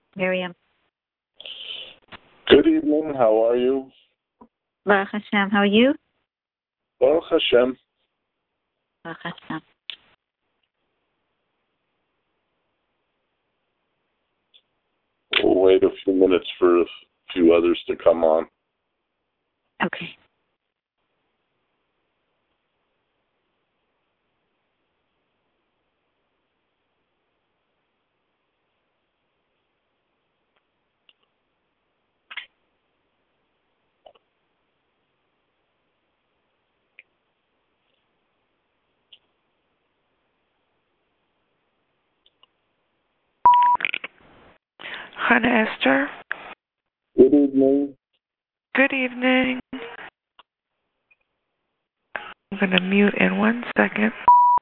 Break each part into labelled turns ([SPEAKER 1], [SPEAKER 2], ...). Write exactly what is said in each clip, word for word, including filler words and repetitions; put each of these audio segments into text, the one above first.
[SPEAKER 1] Miriam.
[SPEAKER 2] Good evening. How are you?
[SPEAKER 1] Baruch Hashem. How are you?
[SPEAKER 2] Baruch Hashem.
[SPEAKER 1] Baruch Hashem.
[SPEAKER 2] We'll wait a few minutes for a few others to come on.
[SPEAKER 1] Okay.
[SPEAKER 3] Hannah Esther.
[SPEAKER 2] Good evening.
[SPEAKER 3] Good evening. I'm going to mute in one second.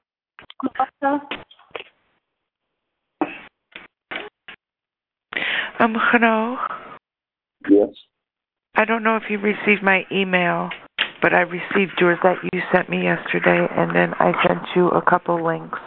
[SPEAKER 3] Um, Hannah.
[SPEAKER 2] Yes.
[SPEAKER 3] I don't know if you received my email, but I received yours that you sent me yesterday, and then I sent you a couple links.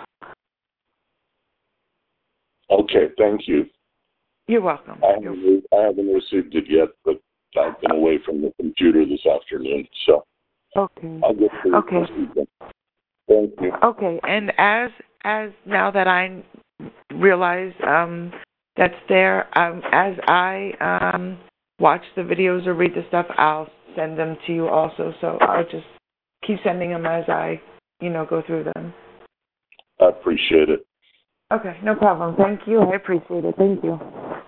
[SPEAKER 2] Okay, thank you.
[SPEAKER 3] You're welcome.
[SPEAKER 2] I haven't, I haven't received it yet, but I've been away from the computer this afternoon, so
[SPEAKER 3] okay.
[SPEAKER 2] I'll get to
[SPEAKER 3] okay.
[SPEAKER 2] it. Thank you.
[SPEAKER 3] Okay, and as as now that I realize um, that's there, um, as I um, watch the videos or read the stuff, I'll send them to you also. So I'll just keep sending them as I, you know, go through them.
[SPEAKER 2] I appreciate it.
[SPEAKER 3] Okay, no problem. Thank you. I appreciate it. Thank you.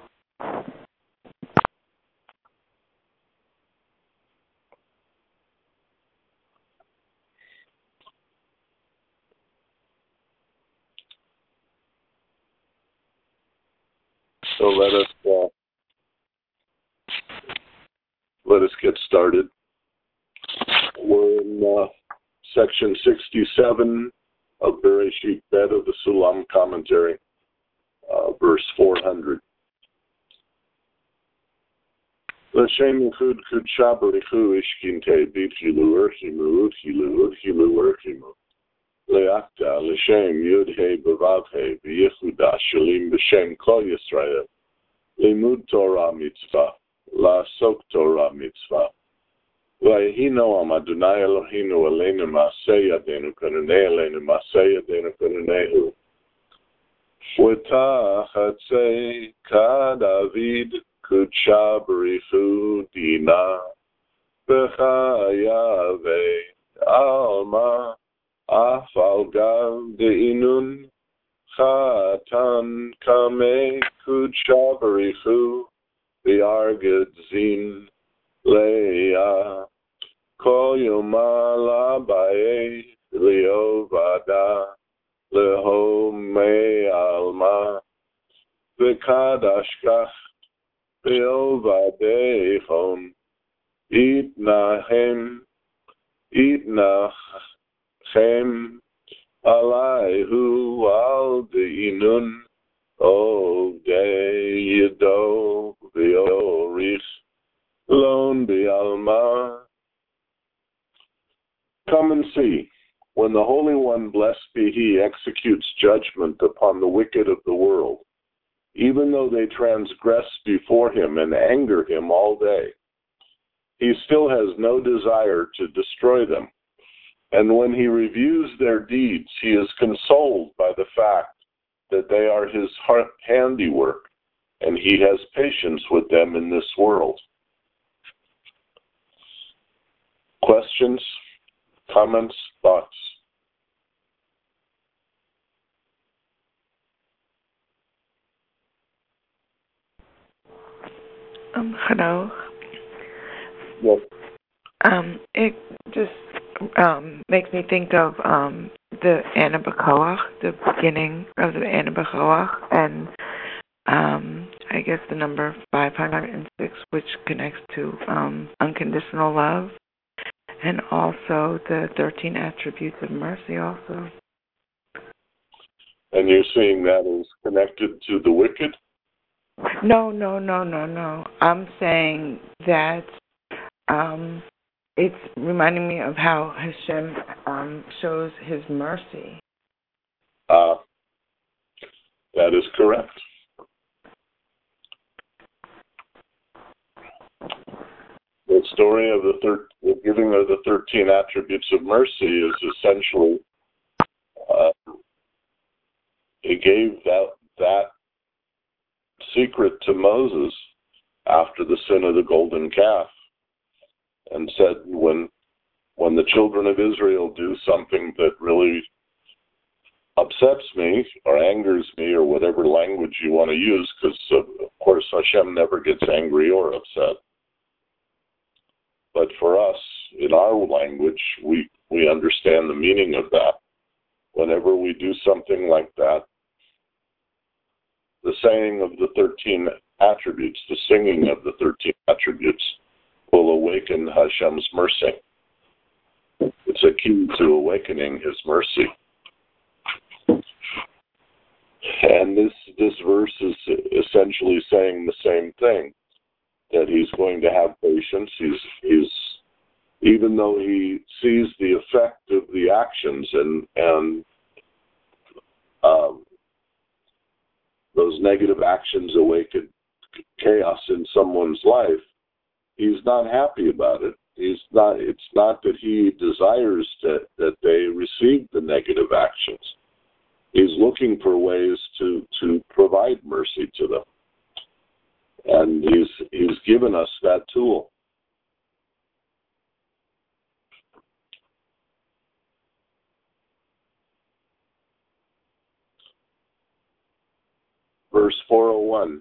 [SPEAKER 2] So let us uh, let us get started. We're in uh, section sixty-seven of Bereshit Bet of the Sulam commentary, uh, verse four hundred. L'shem yichud kudsha b'richu ishkinte b'chilu urchimu urchilu urchilu urchimu le'akta l'shem yud-he b'vav-he b'yichuda shalim b'shem kol Yisrael limud Torah mitzvah la'asok Torah mitzvah v'yehi noam Adonai Eloheinu aleinu ma'aseh yadenu kanunei aleinu ma'aseh yadenu kanunehu v'tachatzei kadavid Kudsha b'richu dina b'chayave alma afal gav de'inun chatan kame kudsha b'richu v'yarged zin leah kol yoma labaye liovada lehome alma v'kadashkach Be'ovadeichon, itnahem, itnachem, alayhu al de'inun, ovdei yedo, ve'orich, lon be'alma. Come and see, when the Holy One, blessed be He, executes judgment upon the wicked of the world, even though they transgress before Him and anger Him all day, He still has no desire to destroy them. And when He reviews their deeds, He is consoled by the fact that they are His handiwork, and He has patience with them in this world. Questions, comments, thoughts?
[SPEAKER 3] Um, hello.
[SPEAKER 2] Yes.
[SPEAKER 3] Um, it just um makes me think of um the Anna B'Koach, the beginning of the Anna B'Koach, and um I guess the number five hundred six, which connects to um unconditional love, and also the thirteen attributes of mercy also.
[SPEAKER 2] And you're seeing that as connected to the wicked?
[SPEAKER 3] No, no, no, no, no. I'm saying that um, it's reminding me of how Hashem um, shows His mercy.
[SPEAKER 2] Uh, that is correct. story of the, thir- the giving of the thirteen attributes of mercy is essentially uh, he gave that that secret to Moses after the sin of the golden calf, and said, when when the children of Israel do something that really upsets me or angers me, or whatever language you want to use, because uh, of course Hashem never gets angry or upset. But for us, in our language, we, we understand the meaning of that. Whenever we do something like that, the saying of the thirteen attributes, the singing of the thirteen attributes, will awaken Hashem's mercy. It's a key to awakening His mercy. And this this verse is essentially saying the same thing, that He's going to have patience. He's he's even though He sees the effect of the actions and and um, those negative actions awaken chaos in someone's life, He's not happy about it. He's not. It's not that He desires to, that they receive the negative actions. He's looking for ways to, to provide mercy to them. And he's he's given us that tool. Verse four oh one.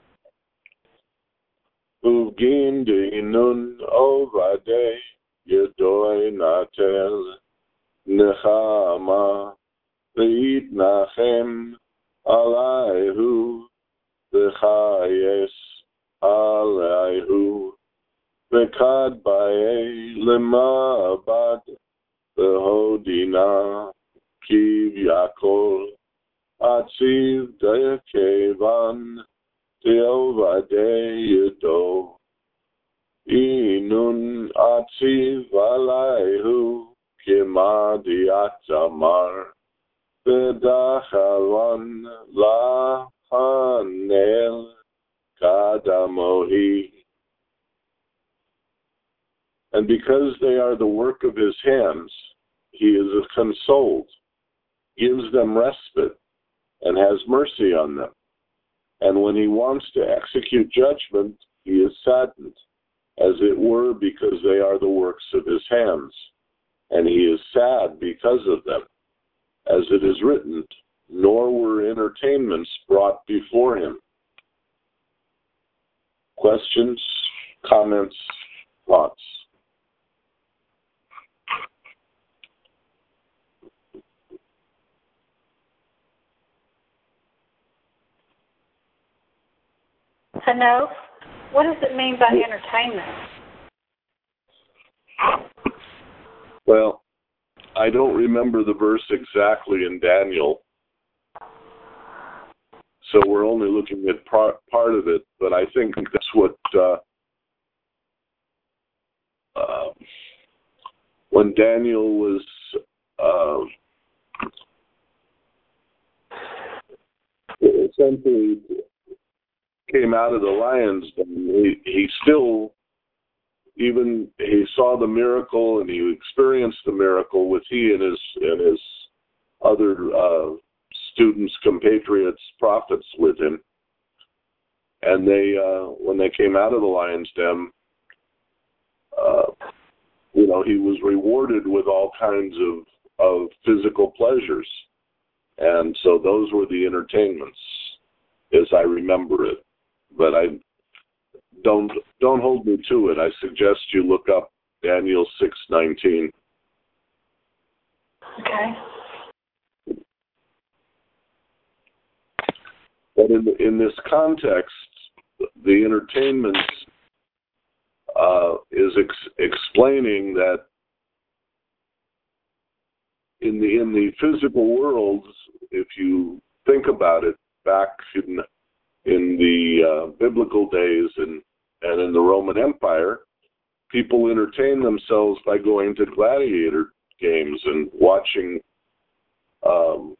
[SPEAKER 2] Ugin dinun ovade yedoi natel nechama v'yitnachem alayhu v'chayes alayhu v'kad ba'ei lemabad v'hodina kiv yakol atziv dekevan Teovade Yedo Inun Atziv Alayhu Kimadi Atamar Bedachalan La Hanel Kadamohi. And because they are the work of His hands, He is consoled, gives them respite, and has mercy on them. And when He wants to execute judgment, He is saddened, as it were, because they are the works of His hands. And He is sad because of them. As it is written, nor were entertainments brought before Him. Questions, comments, thoughts?
[SPEAKER 1] Hanof, what does it mean by entertainment?
[SPEAKER 2] Well, I don't remember the verse exactly in Daniel, so we're only looking at part, part of it, but I think that's what, uh, uh, when Daniel was uh, essentially came out of the lion's den, he, he still, even he saw the miracle and he experienced the miracle with he and his and his other uh, students, compatriots, prophets with him. And they, uh, when they came out of the lion's den, uh, you know, he was rewarded with all kinds of of physical pleasures, and so those were the entertainments, as I remember it. But I don't don't hold me to it. I suggest you look up Daniel six nineteen.
[SPEAKER 1] Okay.
[SPEAKER 2] But in in this context, the entertainment uh, is ex- explaining that in the in the physical world, if you think about it, back in in the uh, biblical days and, and in the Roman Empire, people entertain themselves by going to gladiator games and watching um,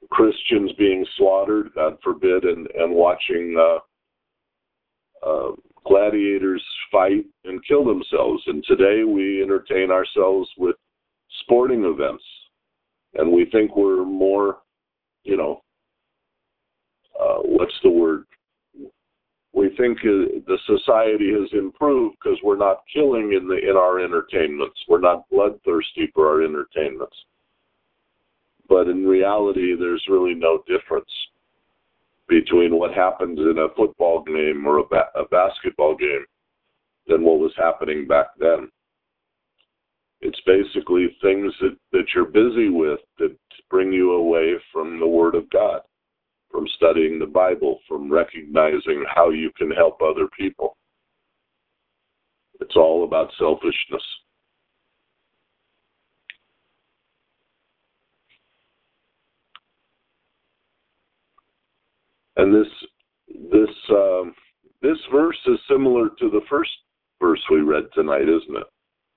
[SPEAKER 2] Christians being slaughtered, God forbid, and, and watching uh, uh, gladiators fight and kill themselves. And today we entertain ourselves with sporting events. And we think we're more, you know, uh, what's the word? We think uh, the society has improved because we're not killing in the in our entertainments. We're not bloodthirsty for our entertainments. But in reality, there's really no difference between what happens in a football game or a, ba- a basketball game than what was happening back then. It's basically things that, that you're busy with that bring you away from the Word of God, from studying the Bible, from recognizing how you can help other people. It's all about selfishness. And this this um, this verse is similar to the first verse we read tonight, isn't it?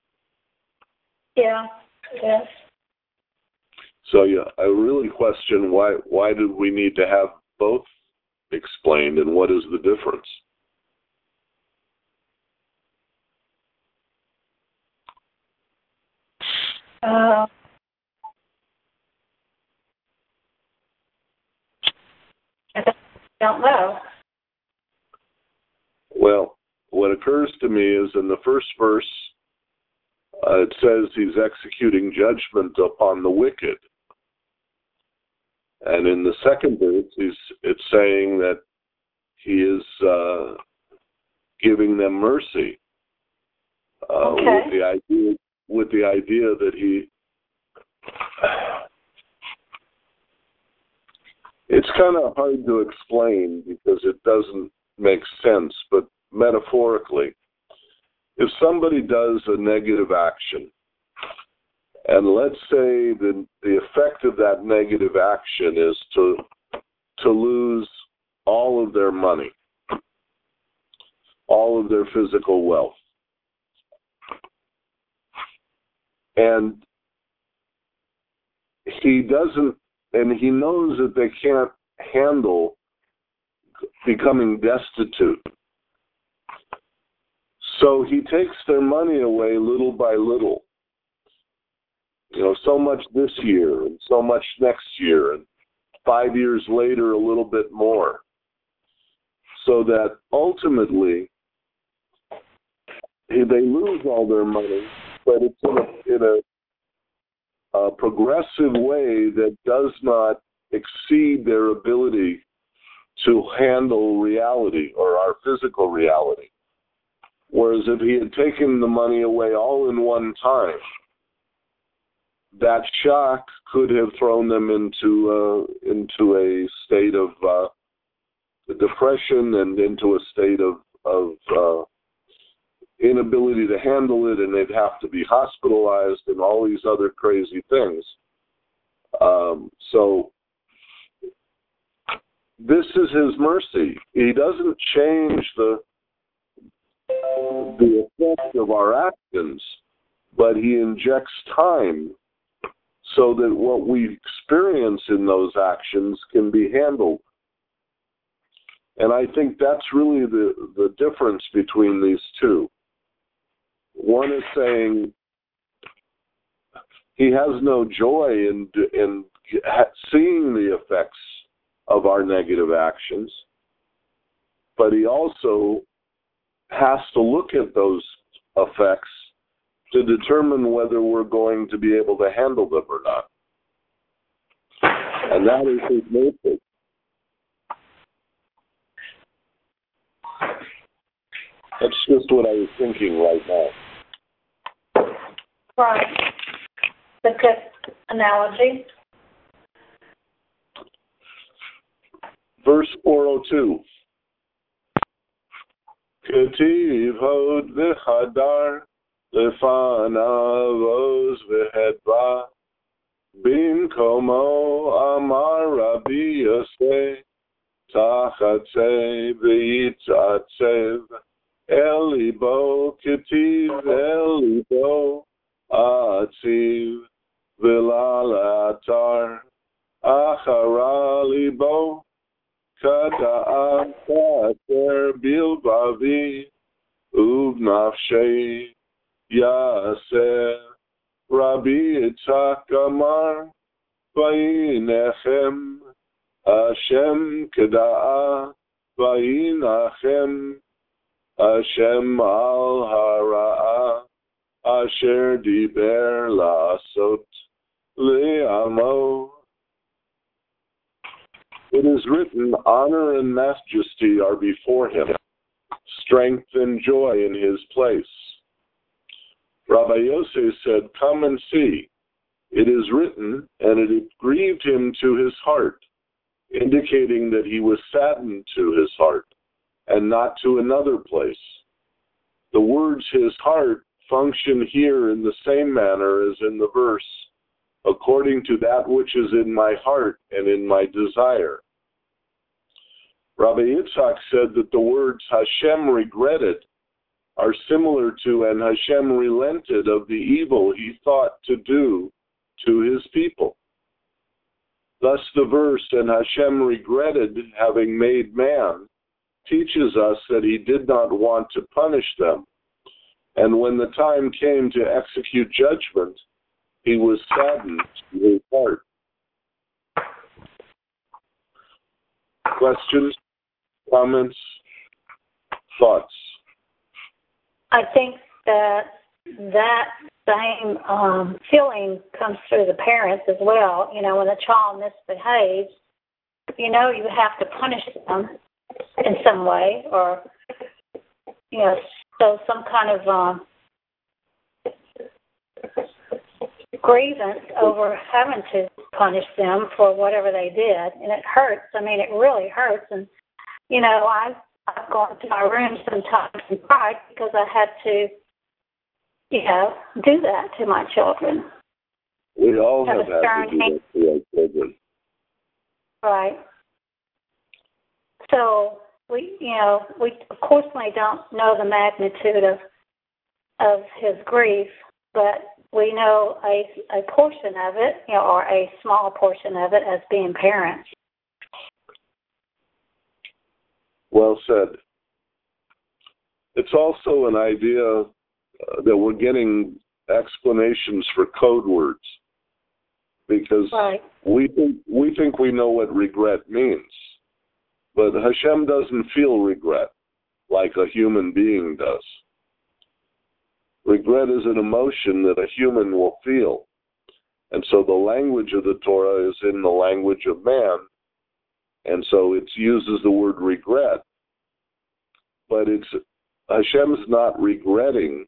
[SPEAKER 1] Yeah, yes.
[SPEAKER 2] So yeah, I really question why why did we need to have both explained, and what is the difference?
[SPEAKER 1] Uh, I don't know.
[SPEAKER 2] Well, what occurs to me is in the first verse, uh, it says he's executing judgment upon the wicked. And in the second verse, he's, it's saying that he is uh, giving them mercy. Uh,
[SPEAKER 1] Okay.
[SPEAKER 2] with the idea, with the idea that he, it's kind of hard to explain because it doesn't make sense, but metaphorically, if somebody does a negative action, and let's say the the effect of that negative action is to to lose all of their money, all of their physical wealth, and he doesn't, and he knows that they can't handle becoming destitute. So he takes their money away little by little. You know, so much this year and so much next year, and five years later a little bit more. So that ultimately they lose all their money, but it's in a, in a, a progressive way that does not exceed their ability to handle reality or our physical reality. Whereas if he had taken the money away all in one time, that shock could have thrown them into uh, into a state of uh, depression and into a state of, of uh, inability to handle it, and they'd have to be hospitalized and all these other crazy things. Um, so this is his mercy. He doesn't change the the effect of our actions, but he injects time so that what we experience in those actions can be handled. And I think that's really the, the difference between these two. One is saying he has no joy in, in seeing the effects of our negative actions, but he also has to look at those effects to determine whether we're going to be able to handle them or not. And that is his nature. That's just what I was thinking right now.
[SPEAKER 1] Right. The good analogy.
[SPEAKER 2] Verse four oh two. Ketiv hod v'chadar lefanav oz v'hedba bimkomo amar Rabbi Yosef tachatzev v'yitzatzev elibo ketiv elibo atziv v'lalatar achara libo Kada'am kater bilbavi ובנפשי יעשה. רבי יצחק אמר, וינחם השם כדעה, וינחם השם על הרעה, אשר דיבר לעשות לעמו. It is written, honor and majesty are before him, strength and joy in his place. Rabbi Yosef said, come and see. It is written, and it grieved him to his heart, indicating that he was saddened to his heart, and not to another place. The words his heart function here in the same manner as in the verse, according to that which is in my heart and in my desire. Rabbi Yitzhak said that the words Hashem regretted are similar to and Hashem relented of the evil he thought to do to his people. Thus the verse, and Hashem regretted having made man, teaches us that he did not want to punish them. And when the time came to execute judgment, he was saddened to his heart. Questions, comments, thoughts?
[SPEAKER 1] I think that that same um, feeling comes through the parents as well. You know, when a child misbehaves, you know you have to punish them in some way, or, you know, so some kind of um, grievance over having to punish them for whatever they did. And it hurts. I mean, it really hurts. And, you know, I've, I've gone to my room sometimes and cried because I had to, you know, do that to my children.
[SPEAKER 2] We all have,
[SPEAKER 1] have
[SPEAKER 2] had to do that to our children.
[SPEAKER 1] Right. So we, you know, we of course we don't know the magnitude of of his grief, but we know a a portion of it, you know, or a small portion of it as being parents.
[SPEAKER 2] Well said. It's also an idea uh, that we're getting explanations for code words, because
[SPEAKER 1] right.
[SPEAKER 2] we think we think we know what regret means, but Hashem doesn't feel regret like a human being does. Regret is an emotion that a human will feel, and so the language of the Torah is in the language of man, and so it uses the word regret. But it's Hashem's not regretting.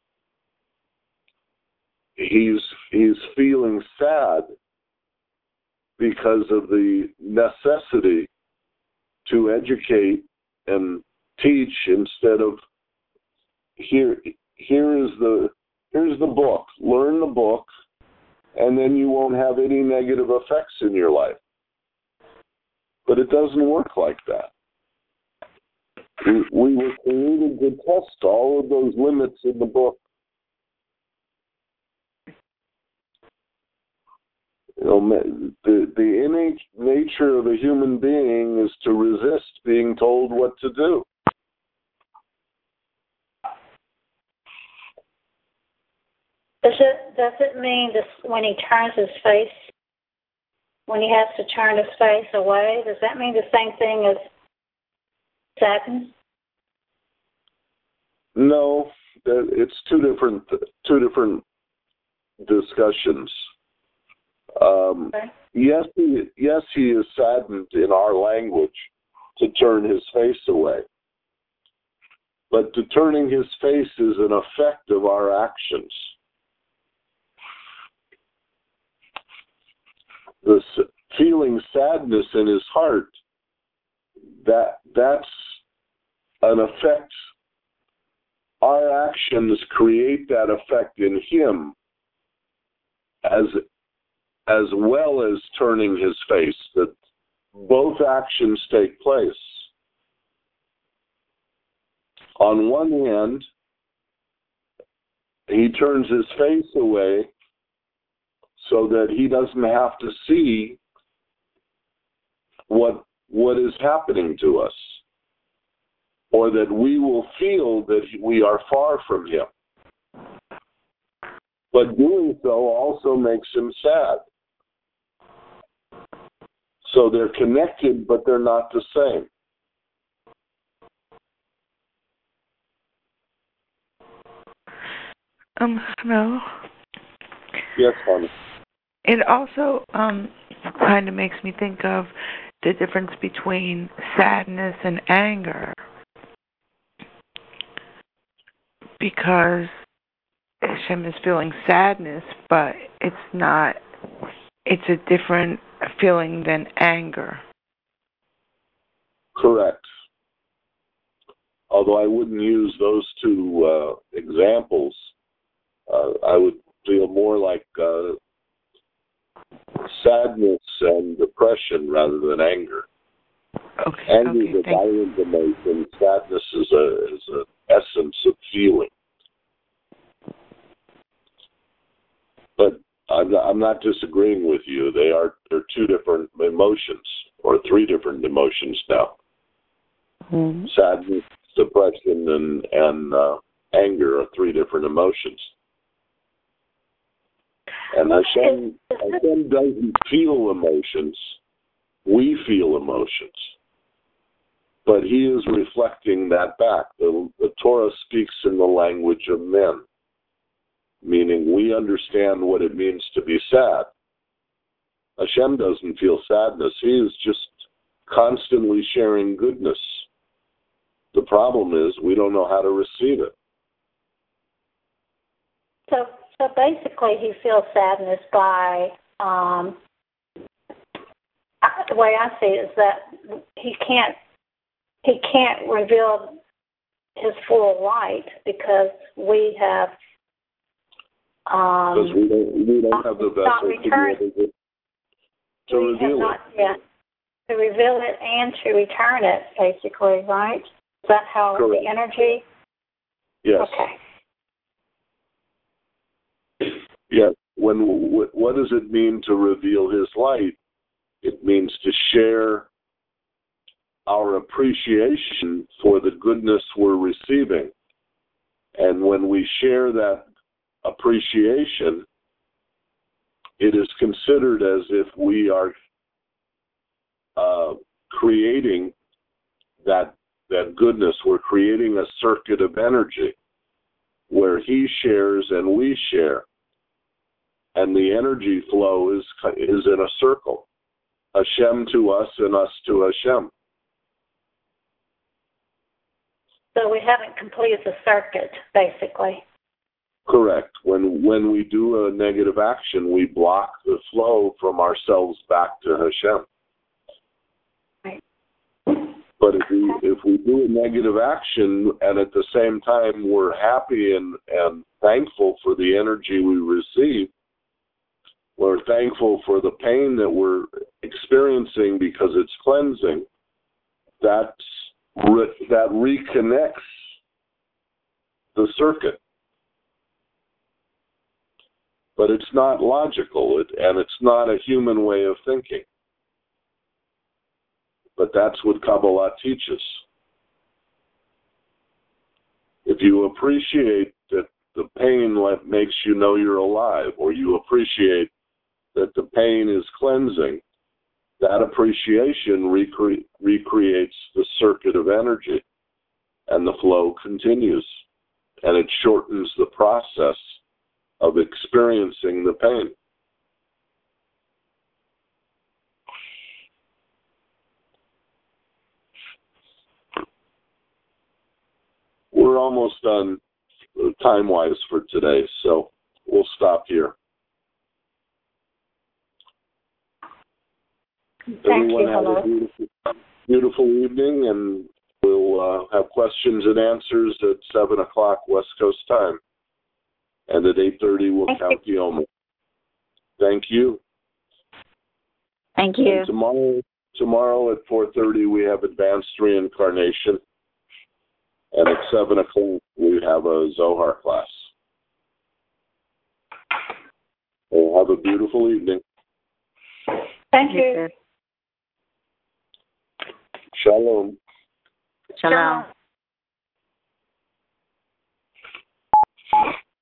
[SPEAKER 2] He's he's feeling sad because of the necessity to educate and teach instead of here. Here is the here's the book. Learn the book, and then you won't have any negative effects in your life. But it doesn't work like that. We, we were created to test all of those limits in the book. You know, the, the innate nature of a human being is to resist being told what to do.
[SPEAKER 1] Does it does it mean this, when he turns his face, when he has to turn his face away, does that mean the same thing as sadness?
[SPEAKER 2] No, it's two different two different discussions. Um, okay. Yes, he, yes, he is saddened in our language to turn his face away, but to turning his face is an effect of our actions. This feeling sadness in his heart, that that's an effect. Our actions create that effect in him, as as well as turning his face, that both actions take place. On one hand, he turns his face away so that he doesn't have to see what what is happening to us. or that we will feel that we are far from him. But doing so also makes him sad. So they're connected, but they're not the same.
[SPEAKER 3] Um, hello?
[SPEAKER 2] Yes, honey.
[SPEAKER 3] It also um, kind of makes me think of the difference between sadness and anger. Because Hashem is feeling sadness, but it's not, it's a different feeling than anger.
[SPEAKER 2] Correct. Although I wouldn't use those two uh, examples, uh, I would feel more like uh, sadness and depression rather than anger.
[SPEAKER 3] Okay.
[SPEAKER 2] Anger
[SPEAKER 3] okay,
[SPEAKER 2] is a violent emotion. Sadness is a is an essence of feeling. But I'm not, I'm not disagreeing with you. They are they're two different emotions, or three different emotions now. Mm-hmm. Sadness, depression, and and uh, anger are three different emotions. And Hashem, Hashem doesn't feel emotions. We feel emotions. But he is reflecting that back. The, the Torah speaks in the language of men, meaning we understand what it means to be sad. Hashem doesn't feel sadness. He is just constantly sharing goodness. The problem is we don't know how to receive it.
[SPEAKER 1] So, so basically he feels sadness by, um, the way I see it is that he can't, he can't reveal his full light because we have Um,
[SPEAKER 2] because we don't, we don't have the vessel to be able to, to reveal
[SPEAKER 1] not,
[SPEAKER 2] it.
[SPEAKER 1] Yeah, to reveal it and to return it, basically, right? Is that how
[SPEAKER 2] Correct.
[SPEAKER 1] the energy?
[SPEAKER 2] Yes.
[SPEAKER 1] Okay.
[SPEAKER 2] Yes. When what does it mean to reveal his light? It means to share our appreciation for the goodness we're receiving. And when we share that appreciation, it is considered as if we are uh, creating that that goodness. We're creating a circuit of energy where he shares and we share, and the energy flow is is in a circle, Hashem to us and us to Hashem.
[SPEAKER 1] So we haven't completed the circuit, basically.
[SPEAKER 2] Correct. When when we do a negative action, we block the flow from ourselves back to Hashem.
[SPEAKER 1] Right.
[SPEAKER 2] But if we if we do a negative action and at the same time we're happy and, and thankful for the energy we receive, we're thankful for the pain that we're experiencing because it's cleansing, that's, that reconnects the circuit. But it's not logical, it, and it's not a human way of thinking. But that's what Kabbalah teaches. If you appreciate that the pain makes you know you're alive, or you appreciate that the pain is cleansing, that appreciation recre- recreates the circuit of energy, and the flow continues, and it shortens the process of experiencing the pain. We're almost done time-wise for today, so we'll stop here.
[SPEAKER 1] Thank
[SPEAKER 2] Everyone
[SPEAKER 1] you.
[SPEAKER 2] have
[SPEAKER 1] Hello.
[SPEAKER 2] a beautiful, beautiful evening, and we'll uh, have questions and answers at seven o'clock West Coast time. And at eight thirty, we'll
[SPEAKER 1] Thank
[SPEAKER 2] count the Omer. Thank you.
[SPEAKER 1] Thank you.
[SPEAKER 2] And tomorrow, tomorrow at four thirty, we have Advanced Reincarnation. And at seven o'clock, we have a Zohar class. Well, have a beautiful evening.
[SPEAKER 1] Thank you.
[SPEAKER 2] Shalom.
[SPEAKER 1] Shalom.